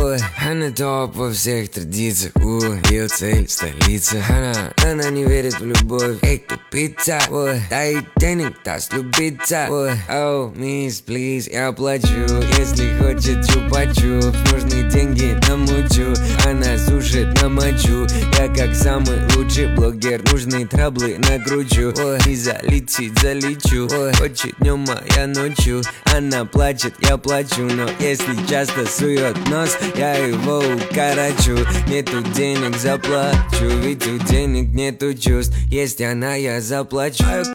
Ой, она топ во всех традициях. Ее цель столица. Она не верит в любовь. Эй, тупица. Ой, дай денег, даст любиться. Ой, оу, мисс, плиз, я плачу. Если хочет чупа-чуп, нужны деньги намучу. Она сушит на мочу. Я как самый лучший блогер, нужные траблы накручу. Ой, и залечу. Ой, хочет днем, а я ночью. Она плачет, я плачу. Но если часто сует нос, я его укорочу. Нету денег, заплачу. Ведь у денег нету чувств. Есть она, я заплачу.